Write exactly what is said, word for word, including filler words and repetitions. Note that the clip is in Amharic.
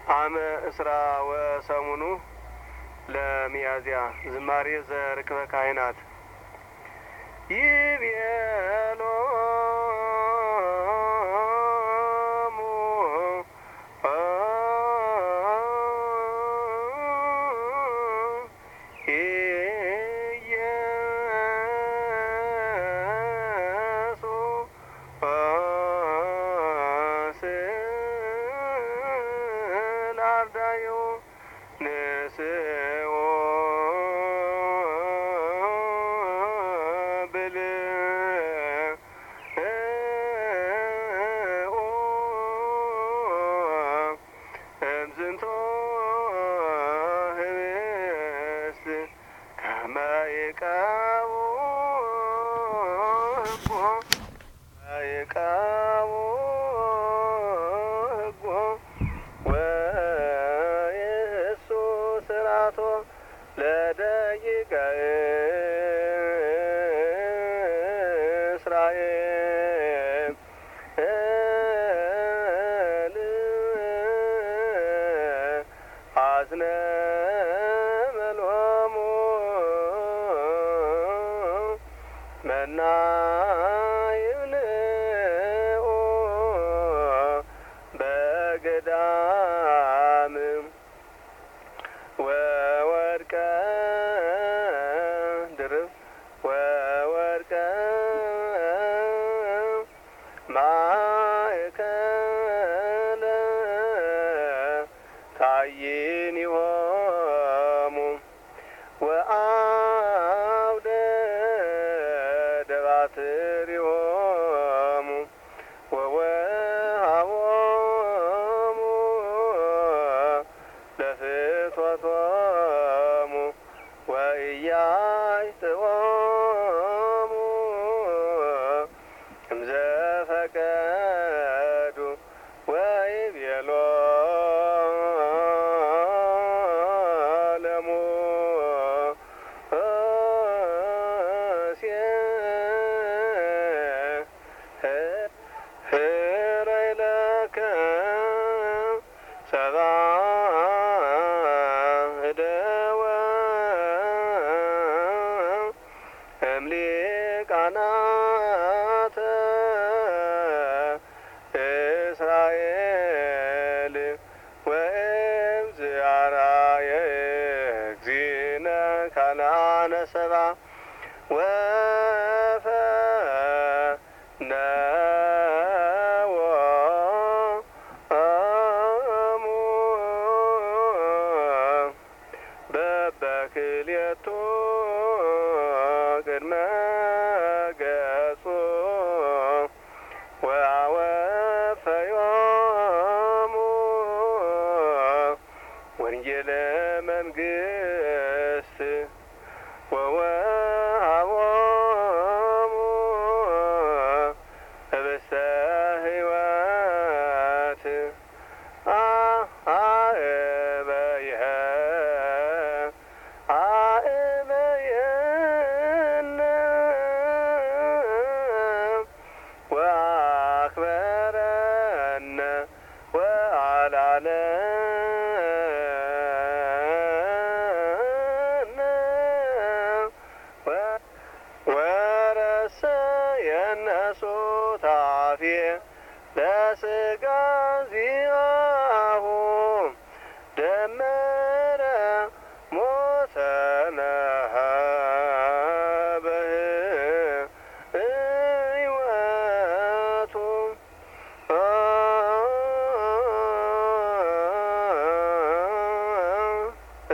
አመ እስራ ወሰሙኑ ለሚያዝያ ዝማሬ ዘርክበ ካህናት ይቤሎሙ ለደቂቀ እስራኤል አዝነ መሎሙ መና ይብልዑ በገዳም ወወድቀ ድርብ ወወድቀ ማእከለ ታይኒሆሙ ወአውደ ደባትሪሆሙ ወወሃቦሙ ለፍትወቶሙ ወኢያዕጥዎሙ እምዘፈቀዱ ወይቤሎሙ ህረይ ለከ ሰብአ እደወ እምሊቃናተ እስራኤል ወእምዝአራየ እግዚእነ ካልአነ ሰብአ ወፈነወሙ በበክልኤቱ ቅድመ ገጹ ወአወፈዮሙ ወንጌለ መንግሥት ወወሃቦሙ ህብስተ ሕይወት አእበየ አእበየነ ወአክበረነ ወአልዓለነ